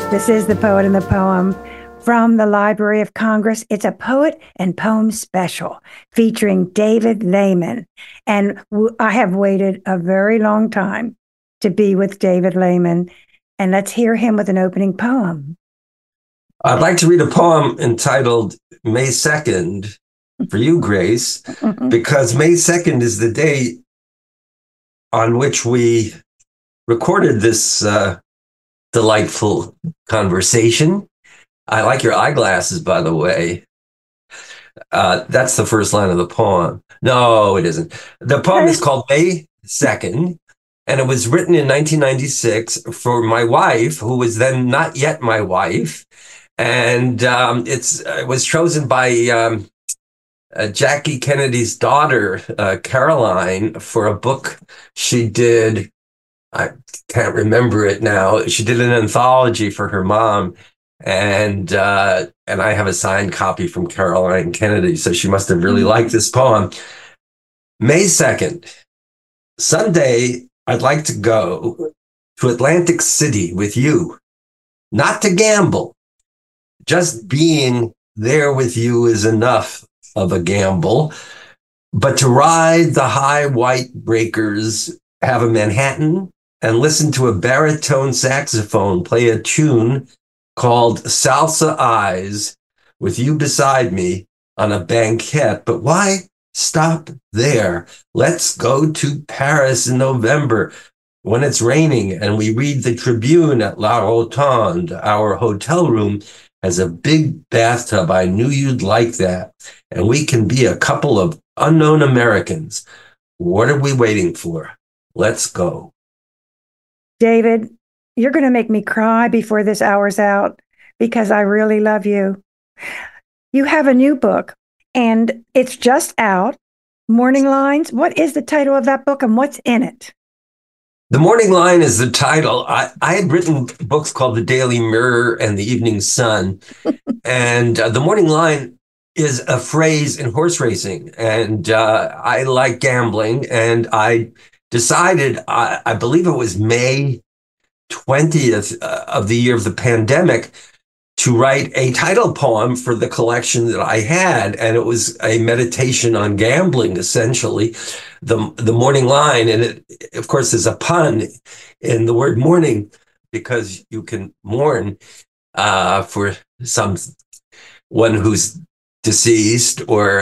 This is The Poet and the Poem from the Library of Congress. It's a poet and poem special featuring David Lehman. And I have waited a very long time to be with David Lehman. And let's hear him with an opening poem. I'd like to read a poem entitled May 2nd for you, Grace, because May 2nd is the day on which we recorded this delightful conversation. I like your eyeglasses, by the way. That's the first line of the poem. No, it isn't. The poem is called May 2nd, and it was written in 1996 for my wife, who was then not yet my wife. And it was chosen by Jackie Kennedy's daughter, Caroline, for a book she did. I can't remember it now. She did an anthology for her mom, and I have a signed copy from Caroline Kennedy, so she must have really liked this poem. May 2nd, Sunday, I'd like to go to Atlantic City with you, not to gamble. Just being there with you is enough of a gamble, but to ride the high white breakers, have a Manhattan, and listen to a baritone saxophone play a tune called Salsa Eyes with you beside me on a banquette. But why stop there? Let's go to Paris in November when it's raining and we read the Tribune at La Rotonde. Our hotel room has a big bathtub. I knew you'd like that. And we can be a couple of unknown Americans. What are we waiting for? Let's go. David, you're going to make me cry before this hour's out because I really love you. You have a new book and it's just out, Morning Lines. What is the title of that book and what's in it? The Morning Line is the title. I had written books called The Daily Mirror and The Evening Sun. And the Morning Line is a phrase in horse racing. And I like gambling. And I decided, I believe it was May 20th of the year of the pandemic, to write a title poem for the collection that I had. And it was a meditation on gambling, essentially, the Morning Line. And it, of course, there's a pun in the word morning because you can mourn for someone who's deceased,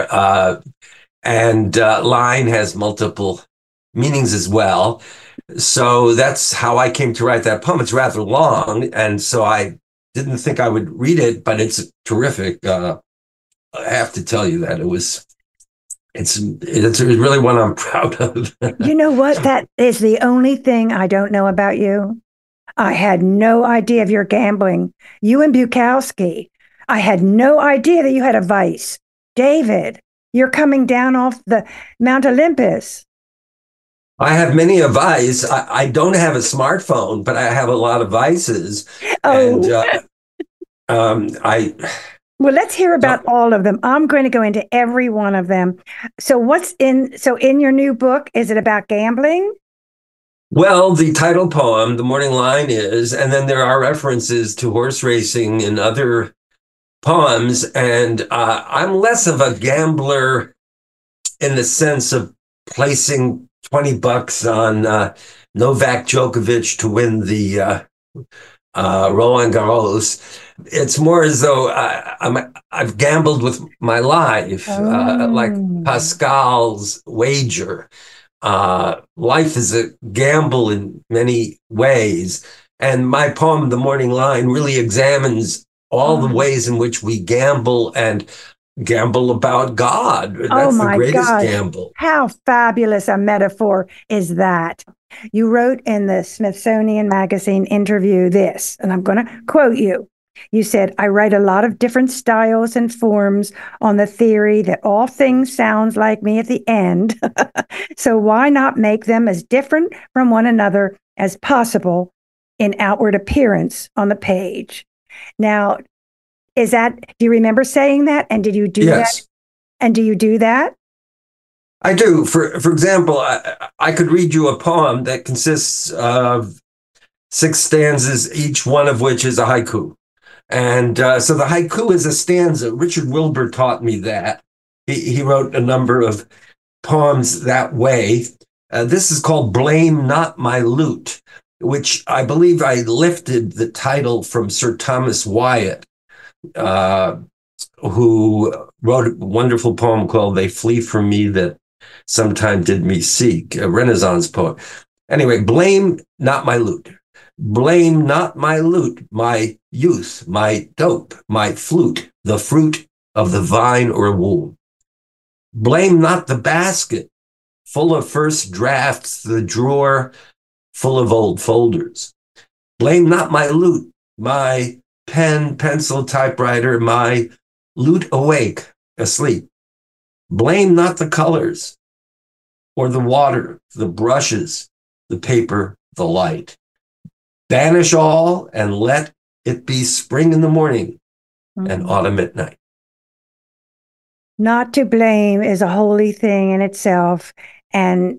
and line has multiple meanings as well. So that's how I came to write that poem. It's rather long, and so I didn't think I would read it, but it's terrific. I have to tell you that it's really one I'm proud of. You know what? That is the only thing I don't know about you. I had no idea of your gambling. You and Bukowski. I had no idea that you had a vice. David, you're coming down off the Mount Olympus. I have many a vice. I don't have a smartphone, but I have a lot of vices. Oh. And well, let's hear about all of them. I'm going to go into every one of them. So in your new book, is it about gambling? Well, the title poem, The Morning Line, is, and then there are references to horse racing in other poems. And I'm less of a gambler in the sense of placing $20 on Novak Djokovic to win the Roland Garros. It's more as though I've gambled with my life, like Pascal's wager. Life is a gamble in many ways. And my poem, The Morning Line, really examines all the ways in which we gamble and gamble about God. That's the greatest gamble. How fabulous a metaphor is that? You wrote in the Smithsonian Magazine interview this, and I'm going to quote you. You said, I write a lot of different styles and forms on the theory that all things sound like me at the end. So why not make them as different from one another as possible in outward appearance on the page? Now, do you remember saying that? And did you do that? And do you do that? I do. For example, I could read you a poem that consists of 6 stanzas, each one of which is a haiku. And so the haiku is a stanza. Richard Wilbur taught me that. He wrote a number of poems that way. This is called Blame Not My Lute, which I believe I lifted the title from Sir Thomas Wyatt, who wrote a wonderful poem called They Flee From Me That Sometime Did Me Seek, a Renaissance poet. Anyway, blame not my lute. Blame not my lute, my youth, my dope, my flute, the fruit of the vine or womb. Blame not the basket full of first drafts, the drawer full of old folders. Blame not my lute, my pen, pencil, typewriter, my lute awake, asleep. Blame not the colors or the water, the brushes, the paper, the light. Banish all and let it be spring in the morning and autumn at night. Not to blame is a holy thing in itself. And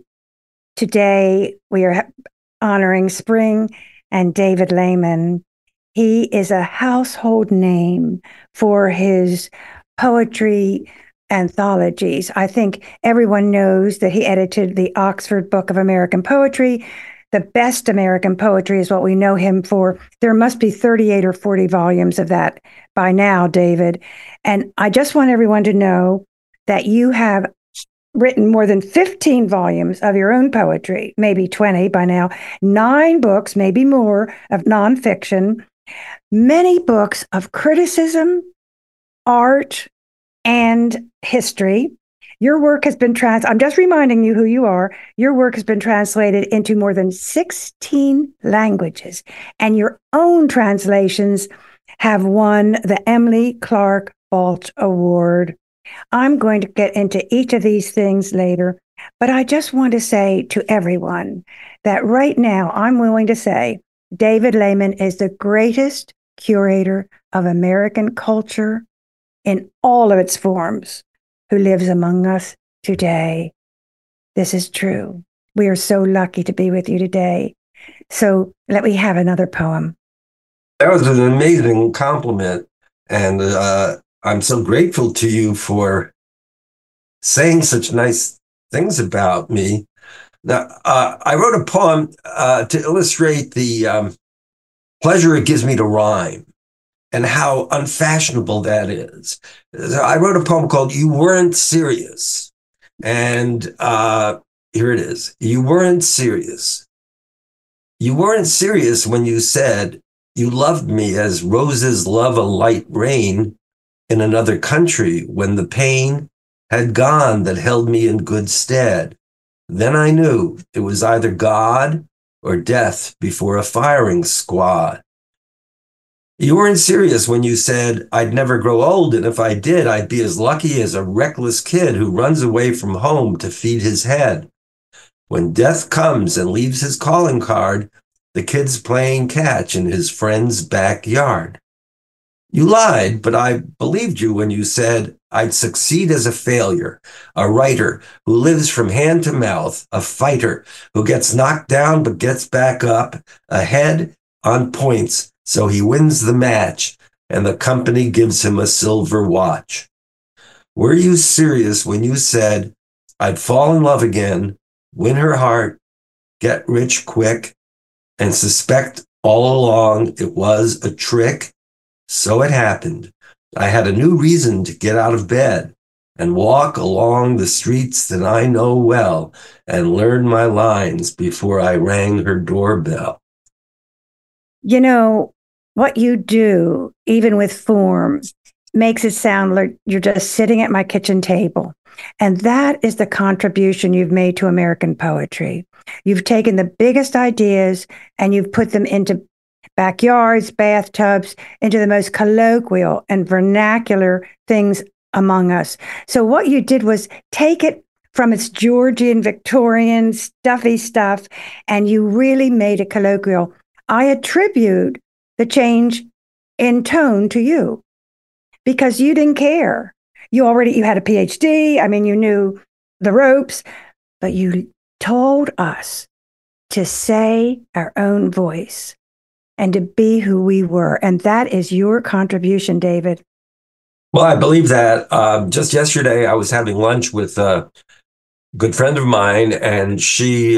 today we are honoring Spring and David Lehman. He is a household name for his poetry anthologies. I think everyone knows that he edited the Oxford Book of American Poetry. The best American poetry is what we know him for. There must be 38 or 40 volumes of that by now, David. And I just want everyone to know that you have written more than 15 volumes of your own poetry, maybe 20 by now, 9 books, maybe more, of nonfiction, many books of criticism, art, and history. Your work has been I'm just reminding you who you are. Your work has been translated into more than 16 languages, and your own translations have won the Emily Clark Balch Award. I'm going to get into each of these things later, but I just want to say to everyone that right now I'm willing to say David Lehman is the greatest curator of American culture in all of its forms who lives among us today. This is true. We are so lucky to be with you today. So let me have another poem. That was an amazing compliment. And I'm so grateful to you for saying such nice things about me. Now, I wrote a poem to illustrate the pleasure it gives me to rhyme and how unfashionable that is. I wrote a poem called You Weren't Serious. And here it is. You weren't serious. You weren't serious when you said you loved me as roses love a light rain in another country when the pain had gone that held me in good stead. Then I knew it was either God or death before a firing squad. You weren't serious when you said I'd never grow old, and if I did, I'd be as lucky as a reckless kid who runs away from home to feed his head. When death comes and leaves his calling card, the kid's playing catch in his friend's backyard. You lied, but I believed you when you said I'd succeed as a failure, a writer who lives from hand to mouth, a fighter who gets knocked down but gets back up, ahead on points, so he wins the match, and the company gives him a silver watch. Were you serious when you said I'd fall in love again, win her heart, get rich quick, and suspect all along it was a trick? So it happened. I had a new reason to get out of bed and walk along the streets that I know well and learn my lines before I rang her doorbell. You know, what you do, even with form, makes it sound like you're just sitting at my kitchen table. And that is the contribution you've made to American poetry. You've taken the biggest ideas and you've put them into backyards, bathtubs, into the most colloquial and vernacular things among us. So what you did was take it from its Georgian, Victorian, stuffy stuff, and you really made it colloquial. I attribute the change in tone to you because you didn't care. You had a PhD. I mean, you knew the ropes, but you told us to say our own voice. and to be who we were. And that is your contribution, David. Well, I believe that. Just yesterday, I was having lunch with a good friend of mine, and she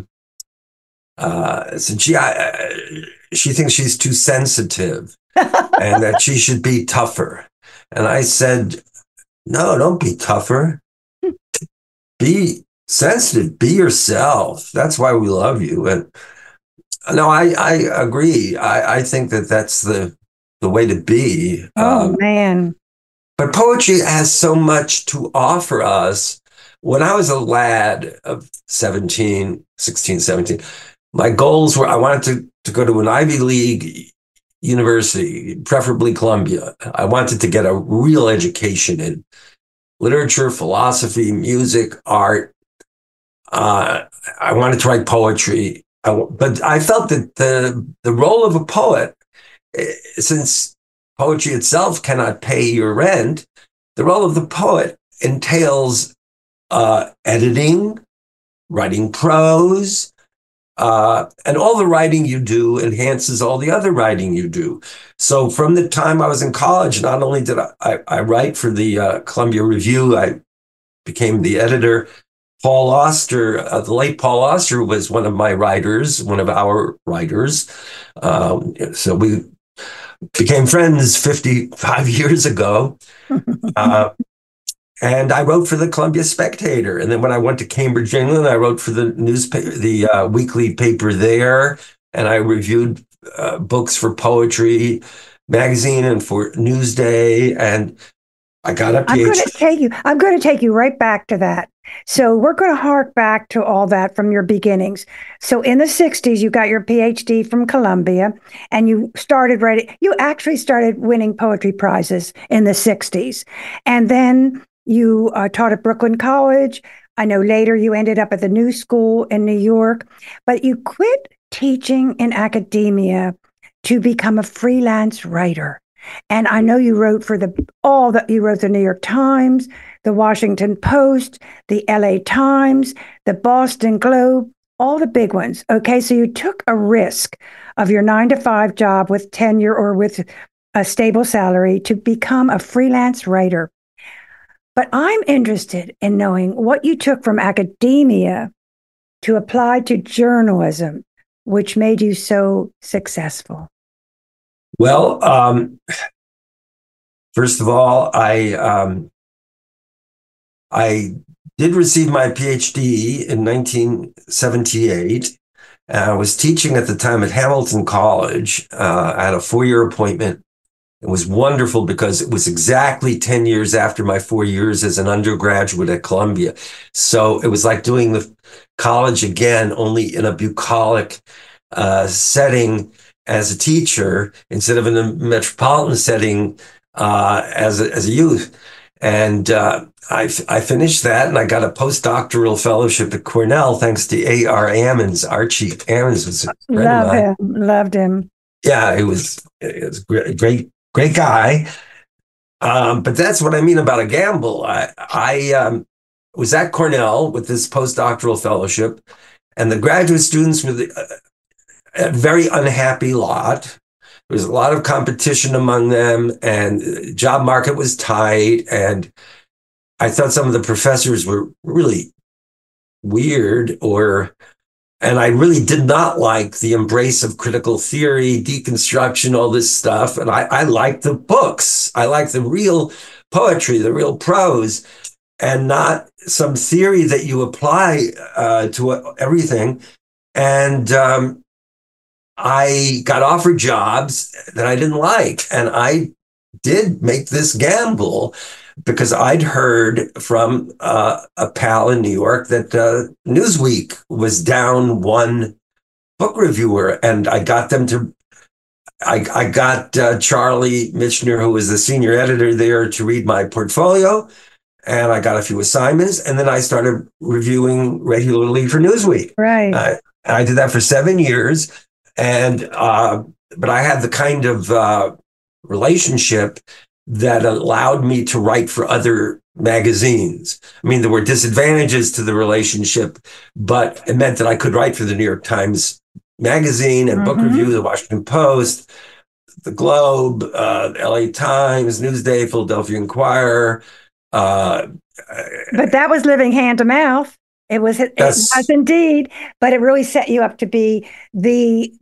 said she thinks she's too sensitive and that she should be tougher. And I said, no, don't be tougher. Be sensitive. Be yourself. That's why we love you. And no, I agree. I think that that's the way to be. Oh, man. But poetry has so much to offer us. When I was a lad of 16, 17, my goals were I wanted to go to an Ivy League university, preferably Columbia. I wanted to get a real education in literature, philosophy, music, art. I wanted to write poetry. But I felt that the role of a poet, since poetry itself cannot pay your rent, the role of the poet entails editing, writing prose, and all the writing you do enhances all the other writing you do. So from the time I was in college, not only did I write for the Columbia Review, I became the editor. Paul Auster, the late Paul Auster was one of my writers, one of our writers. So we became friends 55 years ago. And I wrote for the Columbia Spectator. And then when I went to Cambridge, England, I wrote for the newspaper, the weekly paper there. And I reviewed books for Poetry Magazine and for Newsday. And I got a PhD. I'm going to take you right back to that. So we're going to hark back to all that from your beginnings. So in the 60s, you got your PhD from Columbia and you started writing. You actually started winning poetry prizes in the 60s. And then you taught at Brooklyn College. I know later you ended up at the New School in New York, but you quit teaching in academia to become a freelance writer. And I know you wrote for you wrote the New York Times, the Washington Post, the LA Times, the Boston Globe, all the big ones. Okay, so you took a risk of your 9-to-5 job with tenure or with a stable salary to become a freelance writer. But I'm interested in knowing what you took from academia to apply to journalism, which made you so successful. Well, first of all, I did receive my PhD in 1978. I was teaching at the time at Hamilton College. I had a 4-year appointment. It was wonderful because it was exactly 10 years after my 4 years as an undergraduate at Columbia. So it was like doing the college again, only in a bucolic setting as a teacher instead of in a metropolitan setting as a youth. And I finished that, and I got a postdoctoral fellowship at Cornell thanks to A.R. Ammons. Archie Ammons was a friend of mine. Loved him. Yeah, it was a great guy. But that's what I mean about a gamble. I was at Cornell with this postdoctoral fellowship, and the graduate students were a very unhappy lot. There was a lot of competition among them, and the job market was tight. And I thought some of the professors were really weird, and I really did not like the embrace of critical theory, deconstruction, all this stuff. And I liked the books. I liked the real poetry, the real prose, and not some theory that you apply to everything. And I got offered jobs that I didn't like. And I did make this gamble because I'd heard from a pal in New York that Newsweek was down one book reviewer. And I got them to, I got Charlie Michener, who was the senior editor there, to read my portfolio. And I got a few assignments. And then I started reviewing regularly for Newsweek. Right. I did that for 7 years. And but I had the kind of relationship that allowed me to write for other magazines. I mean, there were disadvantages to the relationship, but it meant that I could write for the New York Times magazine and book Mm-hmm. review, the Washington Post, the Globe, LA Times, Newsday, Philadelphia Inquirer. But that was living hand to mouth. It was That's indeed, but it really set you up to be the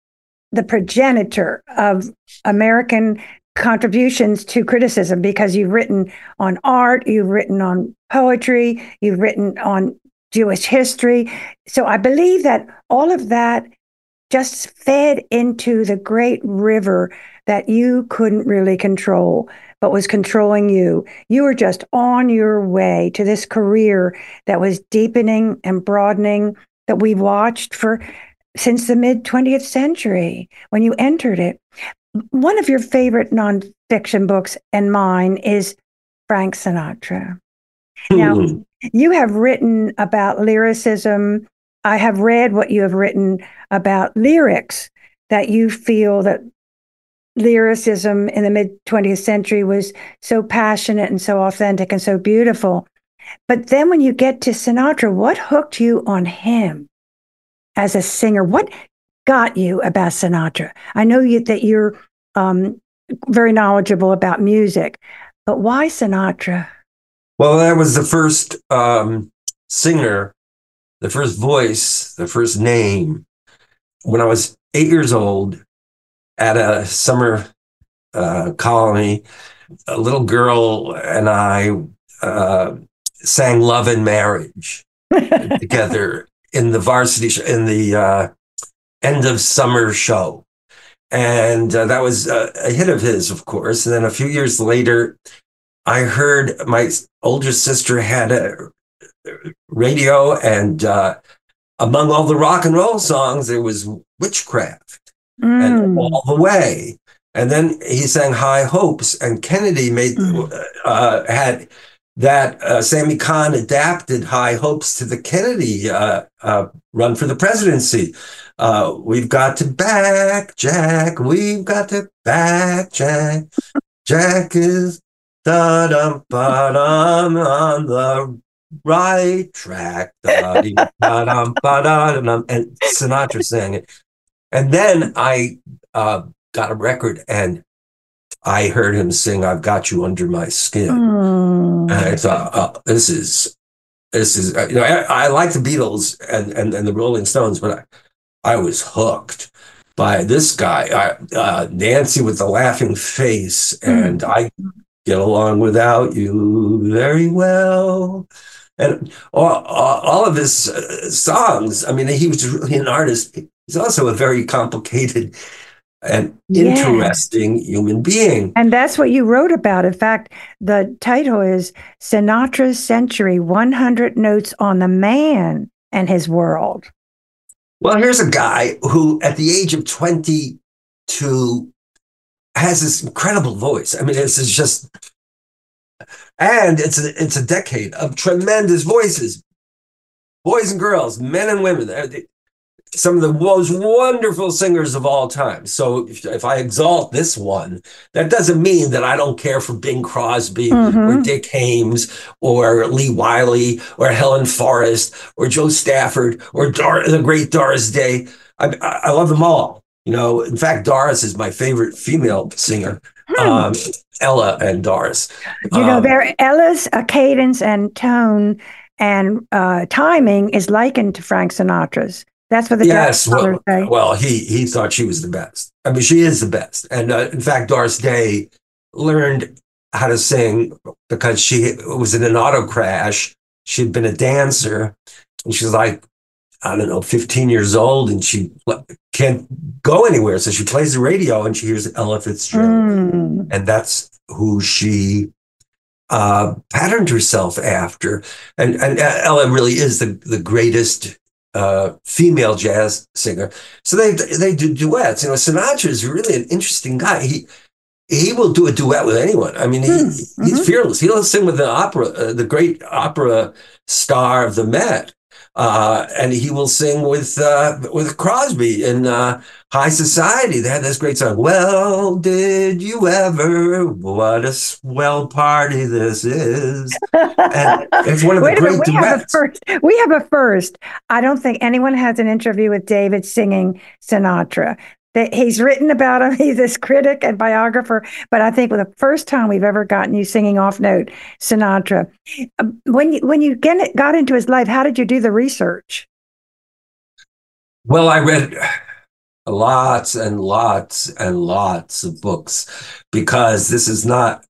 progenitor of American contributions to criticism, because you've written on art, you've written on poetry, you've written on Jewish history. So I believe that all of that just fed into the great river that you couldn't really control, but was controlling you. You were just on your way to this career that was deepening and broadening, that we've watched for since the mid 20th century when you entered it. One of your favorite nonfiction books and mine is Frank Sinatra. Now, you have written about lyricism. I have read what you have written about lyrics, that you feel that lyricism in the mid 20th century was so passionate and so authentic and so beautiful. But then when you get to Sinatra, what hooked you on him as a singer? What got you about Sinatra? I know that you're very knowledgeable about music, but why Sinatra? Well, that was the first singer, the first voice, the first name. When I was 8 years old at a summer colony, a little girl and I sang Love and Marriage together in the in the end of summer show. And that was a hit of his, of course. And then a few years later, I heard my older sister had a radio, and among all the rock and roll songs, there was Witchcraft and All the Way. And then he sang High Hopes, and Kennedy had that Sammy Kahn adapted High Hopes to the Kennedy run for the presidency. We've got to back Jack. We've got to back Jack. Jack is da-dum-ba-dum on the right track. Da-dum-ba-dum, ba-dum, and Sinatra sang it. And then I got a record and I heard him sing "I've Got You Under My Skin." And I thought, oh, this is, I like the Beatles and the Rolling Stones, but I was hooked by this guy, Nancy with the Laughing Face, and I Get Along Without You Very Well. And all of his songs, I mean, he was really an artist. He's also a very complicated and interesting human being. And that's what you wrote about. In fact, the title is Sinatra's Century, 100 Notes on the Man and His World. Well, here's a guy who, at the age of 22, has this incredible voice. I mean, this is just, and it's a decade of tremendous voices, boys and girls, men and women. Some of the most wonderful singers of all time. So if I exalt this one, that doesn't mean that I don't care for Bing Crosby or Dick Haymes or Lee Wiley or Helen Forrest or Joe Stafford or the great Doris Day. I love them all. You know, in fact, Doris is my favorite female singer. Ella and Doris. You know, Ella's cadence and tone and timing is likened to Frank Sinatra's. That's what the say. Well, he thought she was the best. I mean, she is the best. And in fact, Doris Day learned how to sing because she was in an auto crash. She'd been a dancer, and she's like, I don't know, 15 years old, and she can't go anywhere. So she plays the radio and she hears Ella Fitzgerald. And that's who she patterned herself after. And Ella really is the greatest female jazz singer. So they do duets. You know, Sinatra is really an interesting guy. He will do a duet with anyone. I mean, he's fearless. He'll sing with the great opera star of the Met. And he will sing with Crosby in High Society. They had this great song. Well, did you ever? What a swell party this is! And it's one of the Wait a minute, great we have a duets. first. We have a first. I don't think anyone has an interview with David singing Sinatra. He's written about him. He's this critic and biographer, but I think for the first time we've ever gotten you singing off note Sinatra. When you got into his life, how did you do the research? Well, I read lots and lots and lots of books because this is not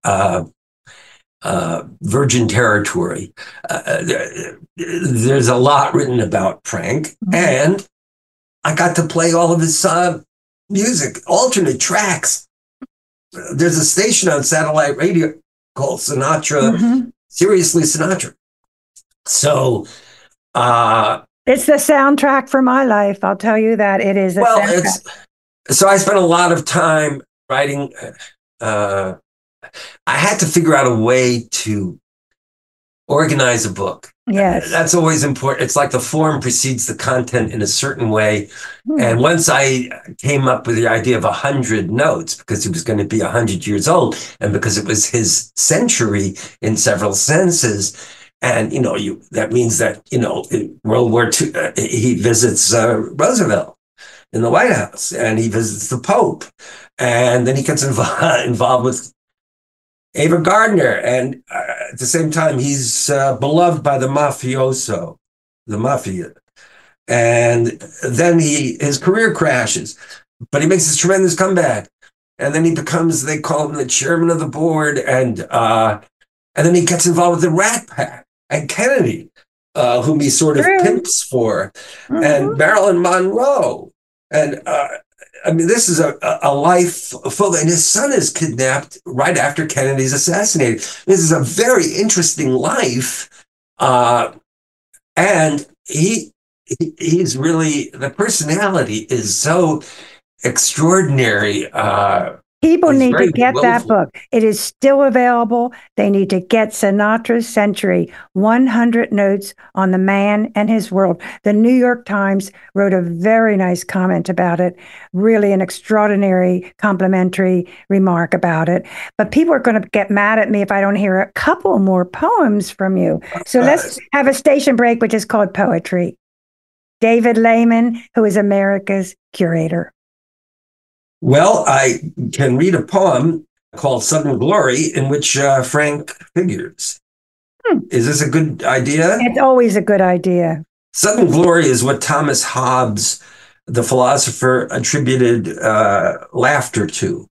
virgin territory. There's a lot written about Frank, and I got to play all of his music, alternate tracks. There's a station on satellite radio called Sinatra, Seriously Sinatra. So it's the soundtrack for my life. I'll tell you that it is. So I spent a lot of time writing. I had to figure out a way to organize a book. Yes. That's always important. It's like the form precedes the content in a certain way. And once I came up with the idea of 100 notes, because he was going to be 100 years old, and because it was his century in several senses, and, that means that, in World War II, he visits Roosevelt in the White House, and he visits the Pope, and then he gets involved with Ava Gardner, and at the same time, he's beloved by the mafioso, the mafia. And then his career crashes, but he makes this tremendous comeback. And then he becomes, they call him the chairman of the board, and then he gets involved with the Rat Pack and Kennedy, whom he sort of pimps for, and Marilyn Monroe. And this is a life full, and his son is kidnapped right after Kennedy's assassinated. This is a very interesting life. And he's really, the personality is so extraordinary. People need to get that book. It is still available. They need to get Sinatra's Century, 100 Notes on the Man and His World. The New York Times wrote a very nice comment about it, really an extraordinary complimentary remark about it. But people are going to get mad at me if I don't hear a couple more poems from you. So let's have a station break, which is called Poetry. David Lehman, who is America's curator. Well, I can read a poem called Sudden Glory in which Frank figures. Is this a good idea? It's always a good idea. Sudden glory is what Thomas Hobbes, the philosopher, attributed laughter to.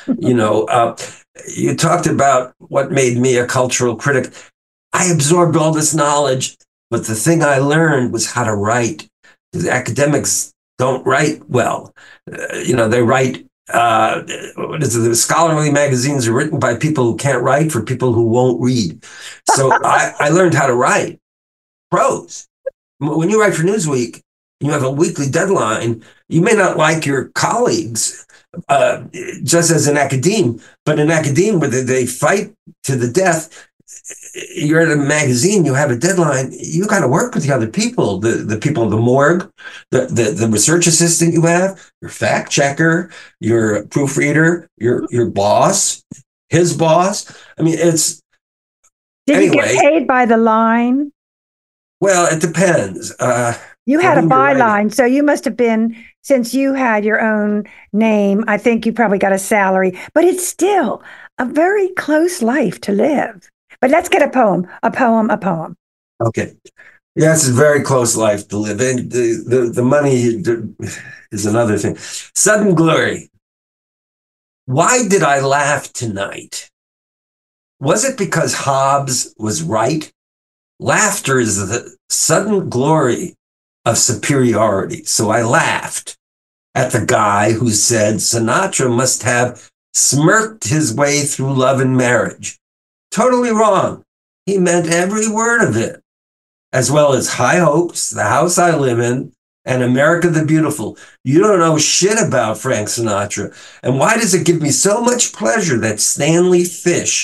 You talked about what made me a cultural critic. I absorbed all this knowledge, but the thing I learned was how to write. Because academics don't write well. They write, the scholarly magazines are written by people who can't write for people who won't read. So I learned how to write prose. When you write for Newsweek, you have a weekly deadline. You may not like your colleagues, just as an academe, but in academe where they fight to the death, you're at a magazine, you have a deadline, you got to work with the other people, the people in the morgue, the research assistant you have, your fact checker, your proofreader, your boss, his boss. Did you get paid by the line? Well, it depends. You had a byline, so you must have been, since you had your own name, I think you probably got a salary, but it's still a very close life to live. But let's get a poem. Okay. Yeah, it's a very close life to live. And the money is another thing. Sudden glory. Why did I laugh tonight? Was it because Hobbes was right? Laughter is the sudden glory of superiority. So I laughed at the guy who said Sinatra must have smirked his way through love and marriage. Totally wrong. He meant every word of it, as well as High Hopes, The House I Live In, and America the Beautiful. You don't know shit about Frank Sinatra. And why does it give me so much pleasure that Stanley Fish,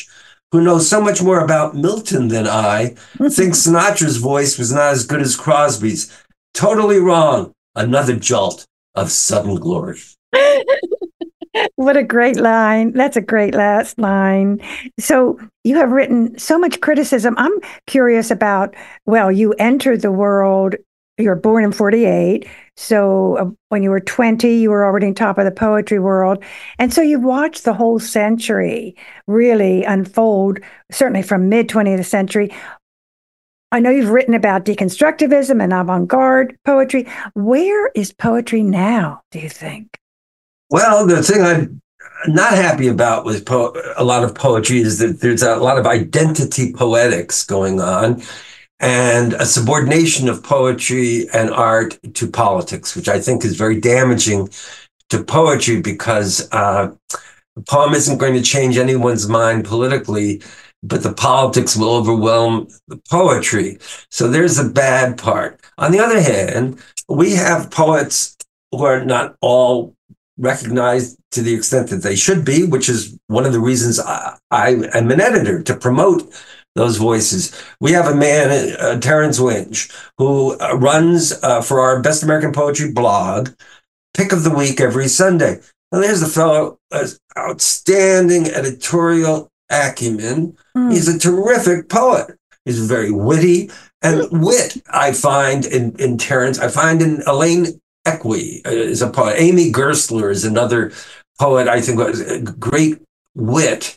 who knows so much more about Milton than I, thinks Sinatra's voice was not as good as Crosby's. Totally wrong. Another jolt of sudden glory. What a great line. That's a great last line. So you have written so much criticism. I'm curious about, well, you entered the world, you were born in 48. So when you were 20, you were already on top of the poetry world. And so you've watched the whole century really unfold, certainly from mid 20th century. I know you've written about deconstructivism and avant-garde poetry. Where is poetry now, do you think? Well, the thing I'm not happy about with a lot of poetry is that there's a lot of identity poetics going on and a subordination of poetry and art to politics, which I think is very damaging to poetry because a poem isn't going to change anyone's mind politically, but the politics will overwhelm the poetry. So there's the bad part. On the other hand, we have poets who are not all recognized to the extent that they should be, which is one of the reasons I am an editor, to promote those voices. We have a man, Terrence Winch, who runs for our Best American Poetry blog, Pick of the Week every Sunday. And there's a fellow, outstanding editorial acumen. He's a terrific poet. He's very witty, and wit I find in Terrence. I find in Elaine Equi is a poet. Amy Gerstler is another poet. I think was a great wit.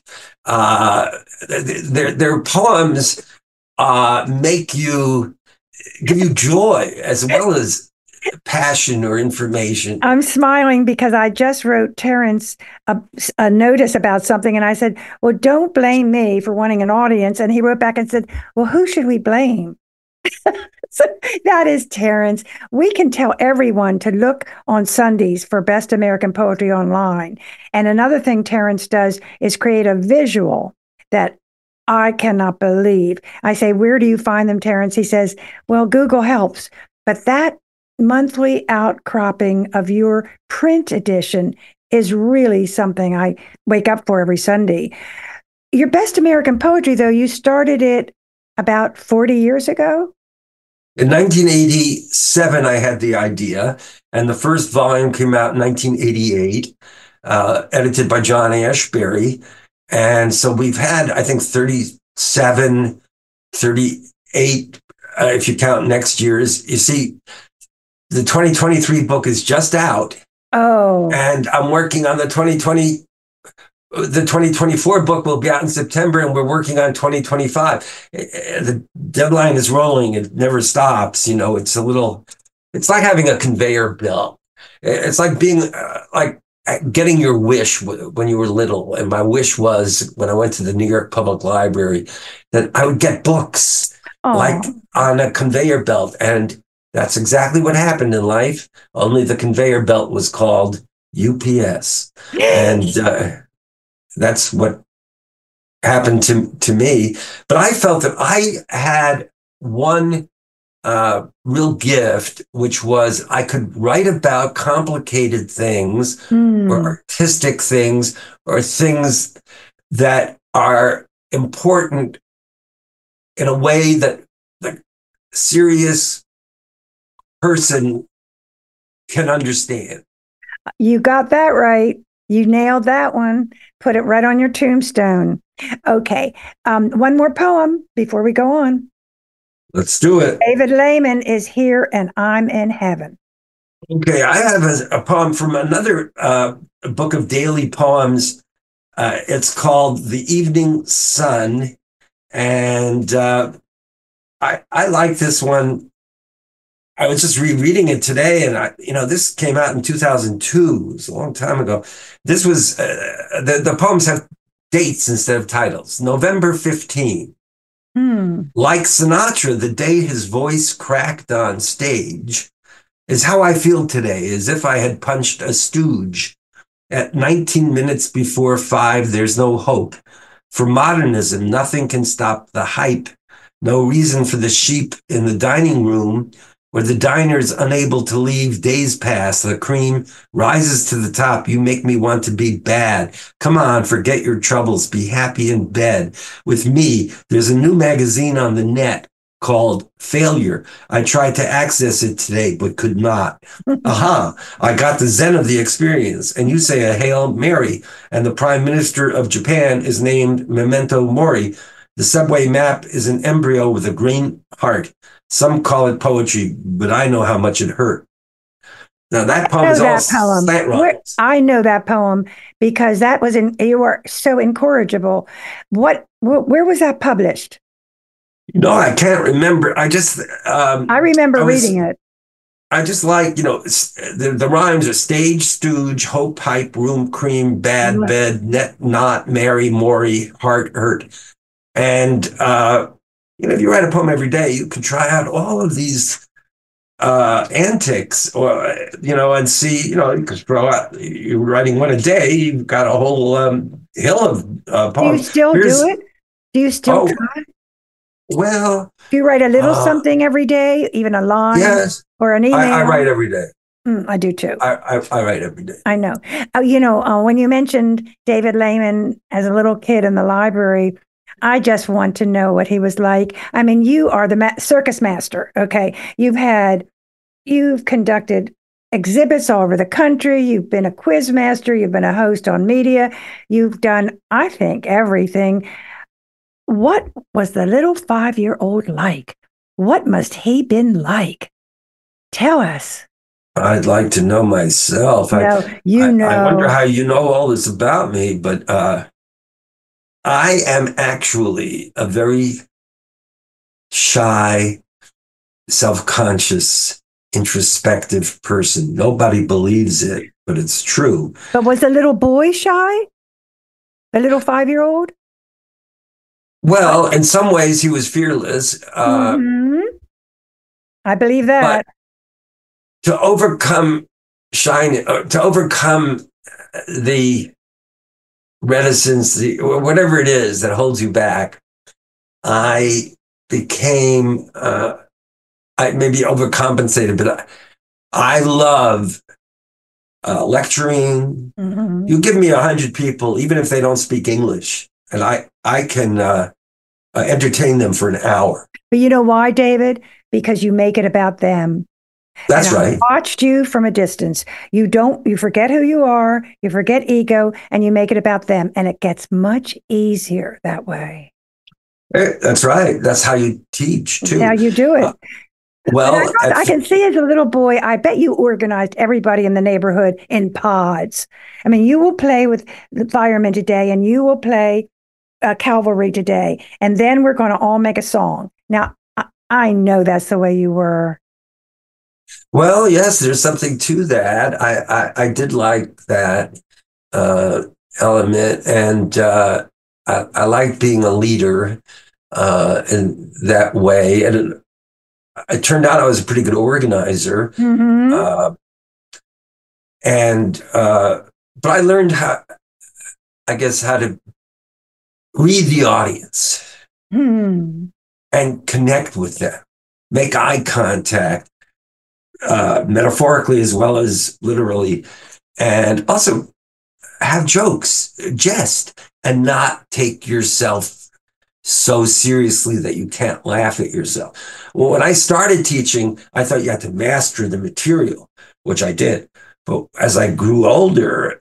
Their poems give you joy as well as passion or information. I'm smiling because I just wrote Terrence a notice about something, and I said, well, don't blame me for wanting an audience. And he wrote back and said, well, who should we blame? So that is Terrence. We can tell everyone to look on Sundays for Best American Poetry online. And another thing Terrence does is create a visual that I cannot believe. I say, where do you find them, Terrence? He says, well, Google helps. But that monthly outcropping of your print edition is really something I wake up for every Sunday. Your Best American Poetry, though, you started it about 40 years ago? In 1987, I had the idea, and the first volume came out in 1988, edited by John Ashbery. And so we've had, I think, 37, 38, if you count next year's. You see, the 2023 book is just out. Oh. And I'm working on the 2024 book will be out in September, and we're working on 2025. The deadline is rolling. It never stops. You know, it's like having a conveyor belt. It's like being like getting your wish when you were little. And my wish was, when I went to the New York Public Library, that I would get books like on a conveyor belt. And that's exactly what happened in life. Only the conveyor belt was called UPS. And that's what happened to me. But I felt that I had one real gift, which was I could write about complicated things or artistic things or things that are important in a way that the serious person can understand. You got that right. You nailed that one. Put it right on your tombstone. Okay. One more poem before we go on. Let's do it. David Lehman is Here and I'm in Heaven. Okay. I have a poem from another book of daily poems. It's called The Evening Sun. And I like this one. I was just rereading it today, and this came out in 2002. It was a long time ago. This was the poems have dates instead of titles. November 15. Like Sinatra, the day his voice cracked on stage, is how I feel today, as if I had punched a stooge. At 19 minutes before 5, there's no hope. For modernism, nothing can stop the hype. No reason for the sheep in the dining room where the diner's unable to leave. Days pass, the cream rises to the top. You make me want to be bad. Come on, forget your troubles. Be happy in bed. With me, there's a new magazine on the net called Failure. I tried to access it today, but could not. Aha, I got the zen of the experience. And you say a Hail Mary, and the Prime Minister of Japan is named Memento Mori. The subway map is an embryo with a green heart. Some call it poetry, but I know how much it hurt. Now that poem is all slant rhymes. I know that poem because that was you were so incorrigible. Where was that published? No, I can't remember. I remember reading it. I just like, the rhymes are stage, stooge, hope, hype, room, cream, bad, bed, net, not, Mary, Maury, heart, hurt. And, if you write a poem every day, you can try out all of these antics, or, and see, you could throw out, you're writing one a day, you've got a whole hill of poems. Do you still do it? Do you still try? Well, do you write a little something every day, even a line? Yes. Or an email? I write every day. I do too. I write every day. I know. When you mentioned David Lehman as a little kid in the library, I just want to know what he was like. I mean, you are the circus master. Okay. You've conducted exhibits all over the country. You've been a quiz master. You've been a host on media. You've done, I think, everything. What was the little 5-year-old like? What must he been like? Tell us. I'd like to know myself. No, I wonder how you know all this about me, but I am actually a very shy, self-conscious, introspective person. Nobody believes it, but it's true. But was the little boy shy? The little 5-year-old? Well, in some ways, he was fearless. I believe that. But to overcome to overcome the reticence, whatever it is that holds you back, I became, I maybe overcompensated, but I love lecturing. Mm-hmm. You give me 100 people, even if they don't speak English, and I can entertain them for an hour. But you know why, David? Because you make it about them. That's right. I watched you from a distance. You forget who you are, you forget ego, and you make it about them. And it gets much easier that way. That's right. That's how you teach, too. How you do it. Well, I can see as a little boy, I bet you organized everybody in the neighborhood in pods. I mean, you will play with the firemen today, and you will play cavalry today, and then we're going to all make a song. Now, I know that's the way you were. Well, yes, there's something to that. I did like that element, and I like being a leader in that way. And it turned out I was a pretty good organizer. Mm-hmm. But I learned how to read the audience and connect with them, make eye contact, metaphorically as well as literally, and also have jokes, jest, and not take yourself so seriously that you can't laugh at yourself. Well, when I started teaching, I thought you had to master the material, which I did. But as I grew older,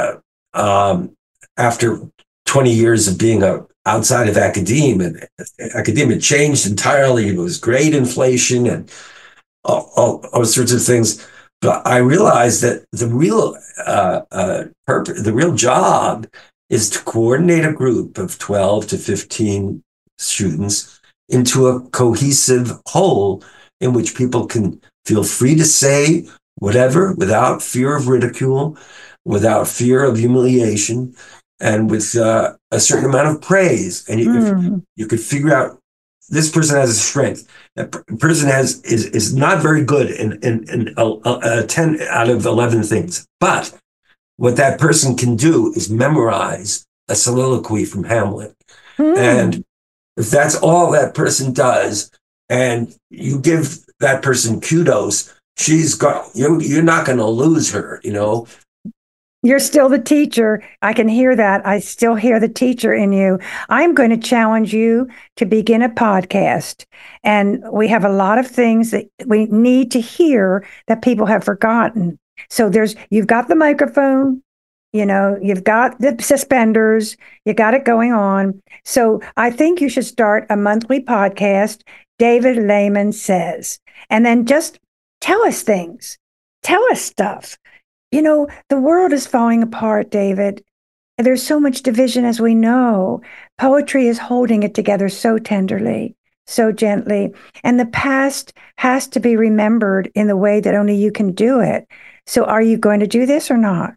after 20 years of being outside of academia, and academia changed entirely. It was grade inflation and all sorts of things. But I realized that the real purpose, the real job, is to coordinate a group of 12 to 15 students into a cohesive whole in which people can feel free to say whatever without fear of ridicule, without fear of humiliation, and with a certain amount of praise. And if you could figure out this person has a strength, that person is not very good in 10 out of 11 things, but what that person can do is memorize a soliloquy from Hamlet. And if that's all that person does, and you give that person kudos, you're not going to lose her, you know. You're still the teacher. I can hear that. I still hear the teacher in you. I'm going to challenge you to begin a podcast. And we have a lot of things that we need to hear that people have forgotten. So you've got the microphone, you've got the suspenders, you got it going on. So I think you should start a monthly podcast, David Lehman Says, and then just tell us things, tell us stuff. The world is falling apart, David. There's so much division, as we know. Poetry is holding it together so tenderly, so gently. And the past has to be remembered in the way that only you can do it. So are you going to do this or not?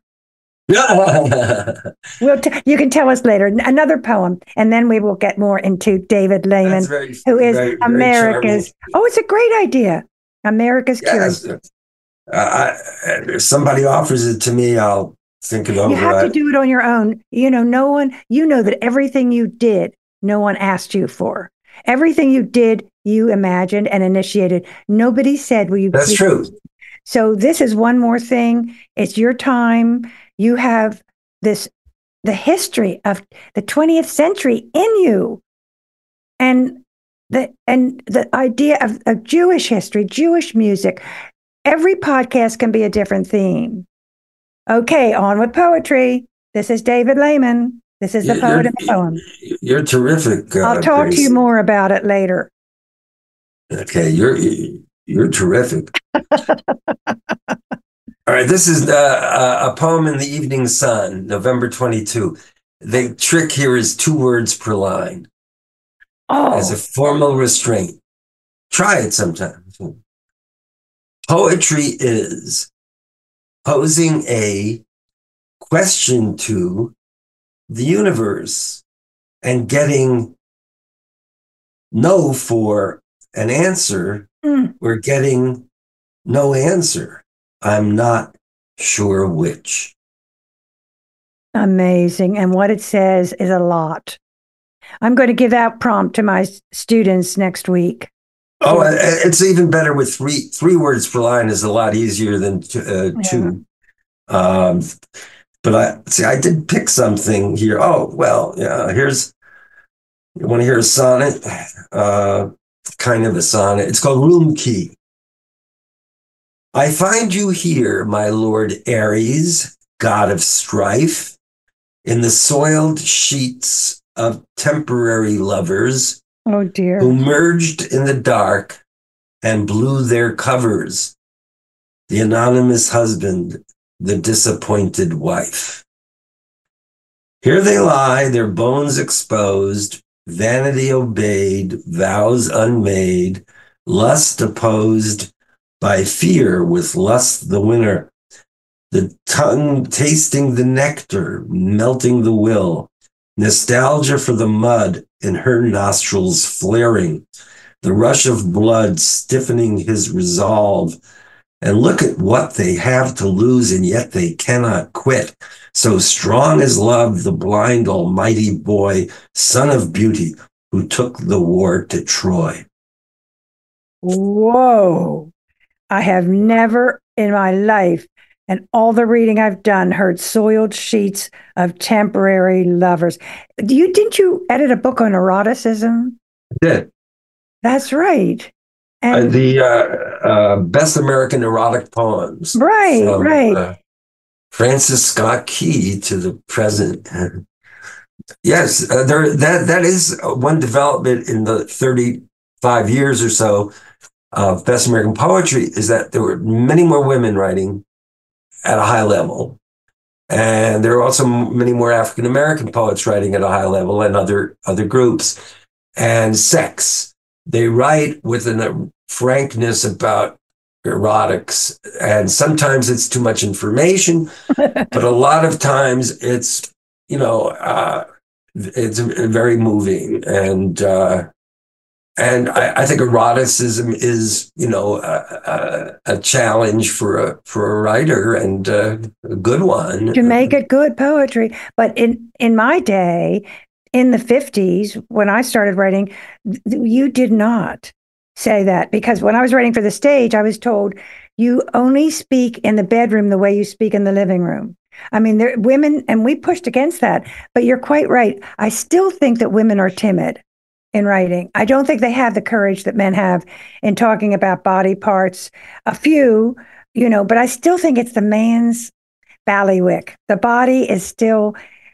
You can tell us later. Another poem, and then we will get more into David Lehman, who is America's. Oh, it's a great idea. America's Cure. If somebody offers it to me, I'll think it over. You have to do it on your own. No one, that everything you did, no one asked you for. Everything you did, you imagined and initiated. Nobody said, will you That's please? True. So this is one more thing. It's your time. You have the history of the 20th century in you. And the idea of Jewish history, Jewish music. Every podcast can be a different theme. Okay, on with poetry. This is David Lehman. This is the poet in the poem. You're terrific. I'll talk to you more about it later. Okay, you're terrific. All right, this is a poem in the Evening Sun, November 22. The trick here is 2 words per line. As a formal restraint. Try it sometime. Poetry is posing a question to the universe and getting no for an answer. We're getting no answer. I'm not sure which. Amazing. And what it says is a lot. I'm going to give that prompt to my students next week. Oh, it's even better with three words per line is a lot easier than 2. But I did pick something here. Oh, well, yeah, you want to hear a sonnet? Kind of a sonnet. It's called Room Key. I find you here, my Lord Ares, god of strife, in the soiled sheets of temporary lovers. Oh, dear. Who merged in the dark and blew their covers. The anonymous husband, the disappointed wife. Here they lie, their bones exposed, vanity obeyed, vows unmade, lust opposed by fear with lust the winner, the tongue tasting the nectar, melting the will, nostalgia for the mud in her nostrils flaring, the rush of blood stiffening his resolve. And look at what they have to lose, and yet they cannot quit. So strong is love, the blind almighty boy, son of beauty, who took the war to Troy. Whoa. I have never in my life, and all the reading I've done, heard soiled sheets of temporary lovers. Didn't you edit a book on eroticism? I did. That's right. And the Best American Erotic Poems. Right, right. Francis Scott Key to the present. Yes, that is one development in the 35 years or so of Best American Poetry, is that there were many more women writing at a high level. And there are also many more African American poets writing at a high level, and other groups. And sex. They write with a frankness about erotics, and sometimes it's too much information, but a lot of times it's very moving, and I think eroticism is a challenge for a writer, and a good one to make it good poetry. But in my day, in the 50s, when I started writing, you did not. say that, because when I was writing for the stage, I was told you only speak in the bedroom the way you speak in the living room. I mean, there women, and we pushed against that, but you're quite right. I still think that women are timid in writing. I don't think they have the courage that men have in talking about body parts. A few, but I still think it's the man's ballywick. The body is still,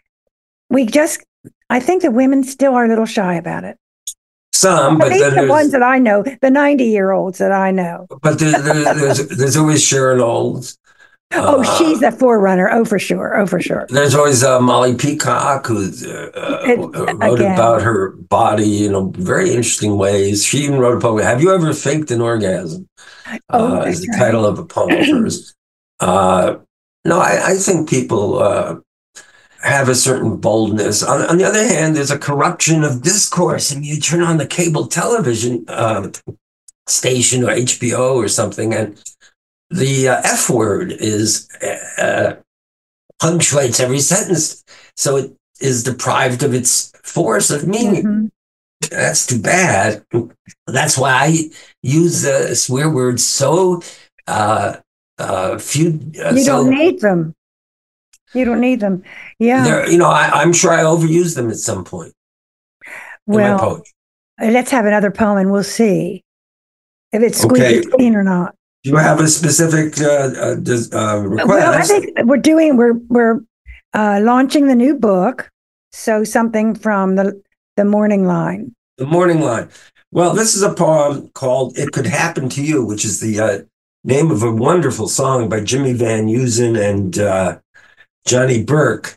I think that women still are a little shy about it. Some, At but least then the ones that I know, the 90-year-olds that I know. but there's always Sharon Olds. She's the forerunner. Oh, for sure. Oh, for sure. There's always Molly Peacock, who wrote about her body in very interesting ways. She even wrote a poem. Have you ever faked an orgasm? Is the title of a poem of hers. No, I think people have a certain boldness. On the other hand, there's a corruption of discourse. And you turn on the cable television station or HBO or something, and the F word is punctuates every sentence, so it is deprived of its force of meaning. Mm-hmm. That's too bad. That's why I use the swear words so few. You don't need them. You don't need them. Yeah. I'm sure I overuse them at some point. Well, in my poetry. Let's have another poem, and we'll see if it's squeaky clean or not. Do you have a specific request? Well, I think we're launching the new book. So something from the Morning Line. The Morning Line. Well, this is a poem called "It Could Happen to You," which is the name of a wonderful song by Jimmy Van Heusen and Johnny Burke.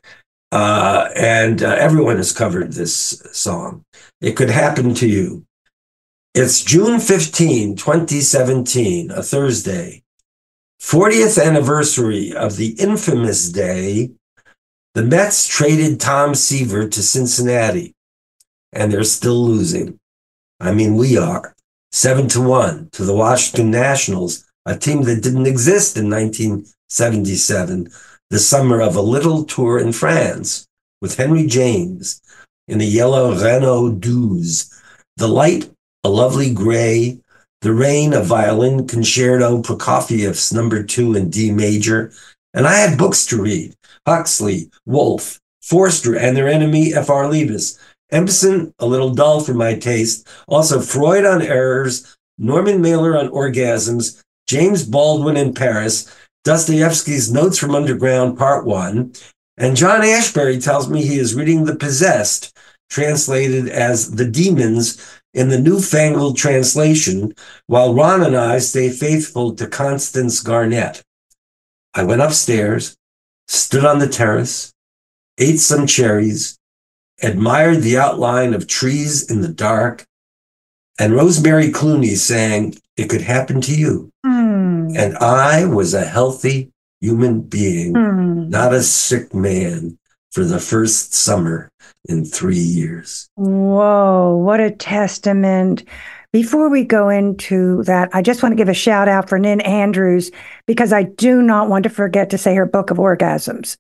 And everyone has covered this song. It could happen to you. It's June 15, 2017, a Thursday, 40th anniversary of the infamous day the Mets traded Tom Seaver to Cincinnati, and they're still losing. I mean, we are 7-1 to the Washington Nationals, a team that didn't exist in 1977, the summer of a little tour in France with Henry James in a yellow Renault 12, the light a lovely gray, the rain a violin concerto, Prokofiev's number 2 in D major, and I had books to read: Huxley, Woolf, Forster and Their Enemy, F.R. Leavis, Empson, a little dull for my taste, also Freud on errors, Norman Mailer on orgasms, James Baldwin in Paris, Dostoevsky's Notes from Underground, Part 1, and John Ashbery tells me he is reading The Possessed, translated as The Demons, in the newfangled translation, while Ron and I stay faithful to Constance Garnett. I went upstairs, stood on the terrace, ate some cherries, admired the outline of trees in the dark, and Rosemary Clooney sang, "It Could Happen to You." And I was a healthy human being, not a sick man, for the first summer in 3 years. Whoa, what a testament. Before we go into that, I just want to give a shout out for Nin Andrews, because I do not want to forget to say her Book of Orgasms.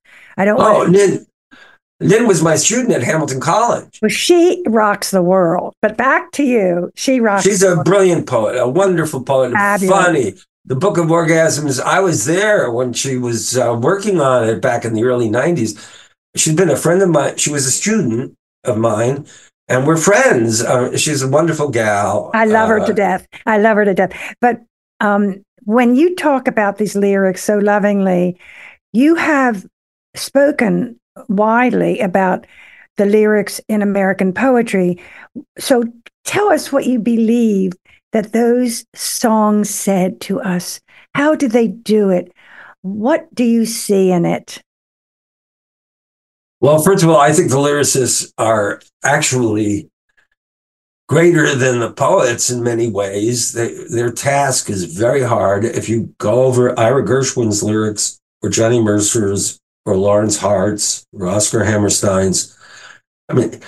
Nin was my student at Hamilton College. Well, she rocks the world. But back to you. She's a brilliant poet, a wonderful poet, funny. The Book of Orgasms, I was there when she was working on it back in the early 90s. She's been a friend of mine. She was a student of mine, and we're friends. She's a wonderful gal. I love her to death. I love her to death. But when you talk about these lyrics so lovingly, you have spoken widely about the lyrics in American poetry. So tell us what you believe that those songs said to us. How did they do it? What do you see in it? Well, first of all, I think the lyricists are actually greater than the poets in many ways. Their task is very hard. If you go over Ira Gershwin's lyrics, or Johnny Mercer's, or Lawrence Hart's, or Oscar Hammerstein's, I mean,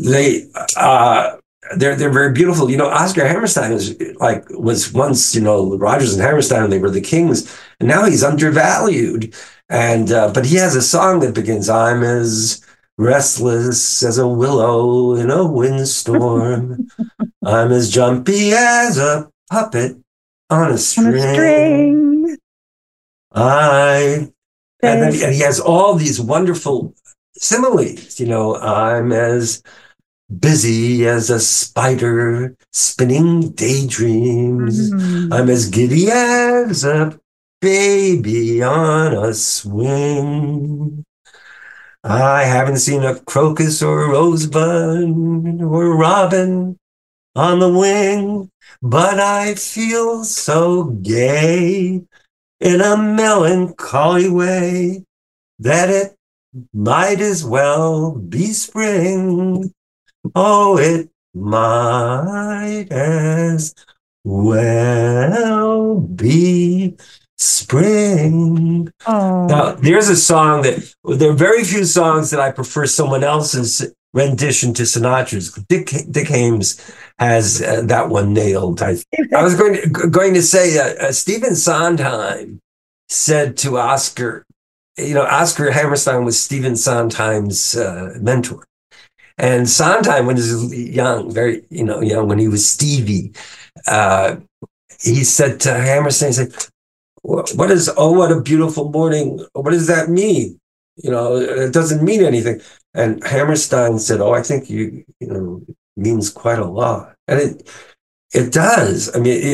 they're very beautiful. Oscar Hammerstein was once, Rodgers and Hammerstein, they were the kings, and now he's undervalued. And but he has a song that begins, "I'm as restless as a willow in a windstorm." I'm as jumpy as a puppet on a On a string. string. And he has all these wonderful similes. I'm as busy as a spider spinning daydreams. Mm. I'm as giddy as a baby on a swing. I haven't seen a crocus or a rosebud or a robin on the wing, but I feel so gay in a melancholy way that it might as well be spring. Oh, it might as well be spring. Now, Oh, there's a song there are very few songs that I prefer someone else's rendition to Sinatra's. Dick Hames has that one nailed. I was going to say Stephen Sondheim said to Oscar, Oscar Hammerstein was Stephen Sondheim's mentor. And Sondheim, when he was young, very, young, when he was Stevie, uh, he said to Hammerstein, he said, what is, oh, what a beautiful morning. What does that mean? It doesn't mean anything. And Hammerstein said, oh, I think means quite a lot. And it does. I mean,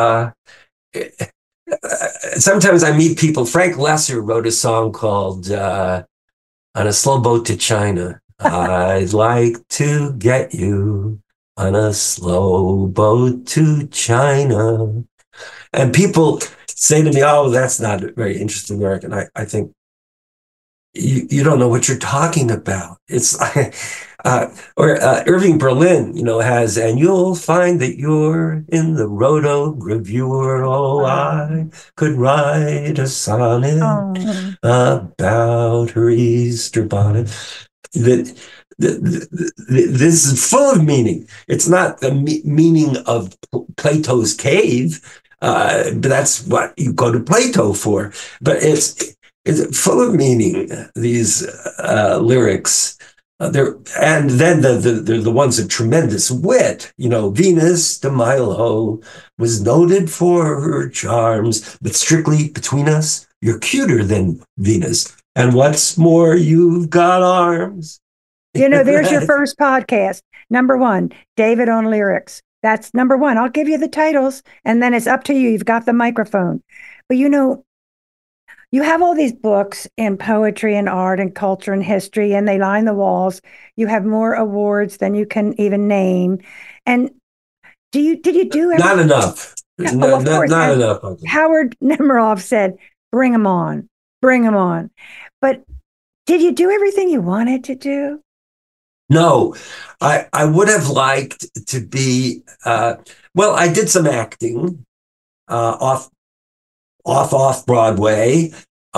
sometimes I meet people. Frank Lesser wrote a song called On a Slow Boat to China. I'd like to get you on a slow boat to China. And people say to me, oh, that's not very interesting lyric. And I think, you don't know what you're talking about. It's or Irving Berlin, has, and you'll find that you're in the Roto Reviewer. Oh, I could write a sonnet about her Easter bonnet. That this is full of meaning. It's not the meaning of Plato's cave, but that's what you go to Plato for. But it's full of meaning. These lyrics, and then they're the ones of tremendous wit. Venus de Milo was noted for her charms, but strictly between us, you're cuter than Venus. And what's more, you've got arms. There's your first podcast. Number 1, David on lyrics. That's number 1. I'll give you the titles and then it's up to you. You've got the microphone. But you have all these books in poetry and art and culture and history, and they line the walls. You have more awards than you can even name. And did you do everything? Not enough. No, of course. Not enough. Howard Nemerov said, bring them on. Bring them on. But did you do everything you wanted to do? No, I would have liked to be, I did some acting off Broadway,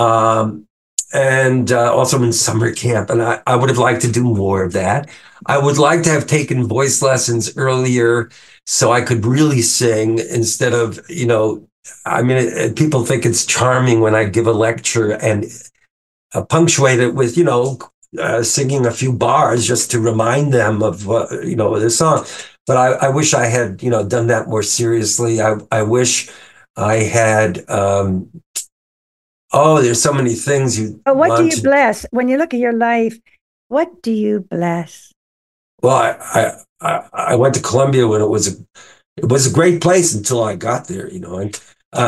and also in summer camp. And I would have liked to do more of that. I would like to have taken voice lessons earlier so I could really sing instead of, people think it's charming when I give a lecture and punctuate it with, singing a few bars just to remind them of, the song. But I wish I had, done that more seriously. I wish I had, there's so many things you. But what do you bless when you look at your life? What do you bless? Well, I went to Columbia when it was a great place until I got there, and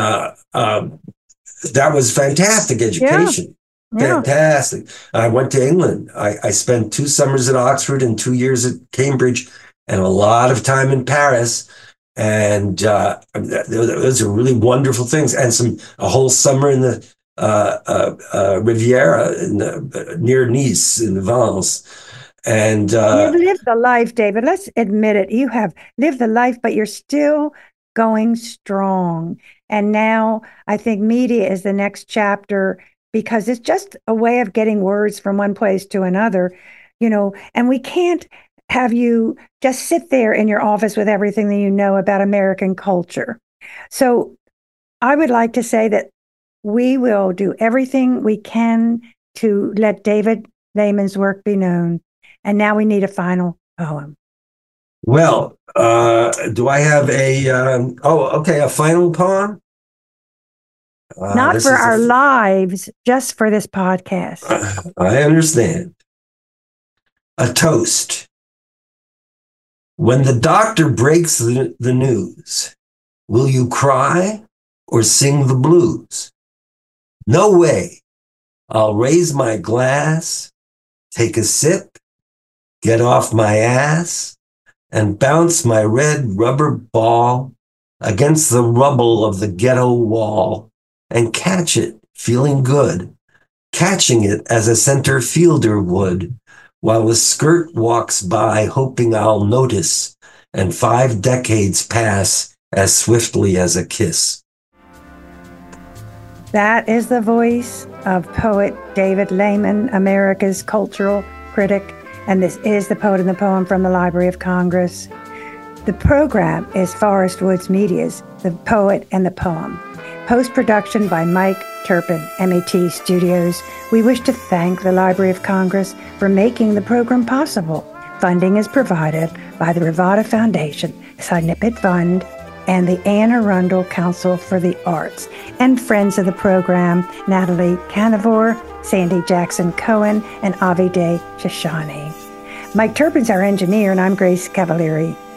that was fantastic education. Yeah. Fantastic. I went to England. I spent 2 summers at Oxford and 2 years at Cambridge and a lot of time in Paris. And those are really wonderful things. And a whole summer in the Riviera near Nice in Vence. And you've lived the life, David. Let's admit it. You have lived the life, but you're still going strong. And now I think media is the next chapter, because it's just a way of getting words from one place to another, and we can't have you just sit there in your office with everything that you know about American culture. So I would like to say that we will do everything we can to let David Lehman's work be known. And now we need a final poem. Well, do I have a final poem? Not This for is our lives, just for this podcast. I understand. A toast. When the doctor breaks the news, will you cry or sing the blues? No way. I'll raise my glass, take a sip, get off my ass, and bounce my red rubber ball against the rubble of the ghetto wall and catch it, feeling good, catching it as a center fielder would, while a skirt walks by hoping I'll notice, and 5 decades pass as swiftly as a kiss. That is the voice of poet David Lehman, America's cultural critic, and this is The Poet and the Poem from the Library of Congress. The program is Forest Woods Media's The Poet and the Poem. Post-production by Mike Turpin, MET Studios. We wish to thank the Library of Congress for making the program possible. Funding is provided by the Rivada Foundation, Snippet Fund, and the Anne Arundel Council for the Arts, and friends of the program, Natalie Canavore, Sandy Jackson Cohen, and Avi Day Shoshani. Mike Turpin's our engineer, and I'm Grace Cavalieri.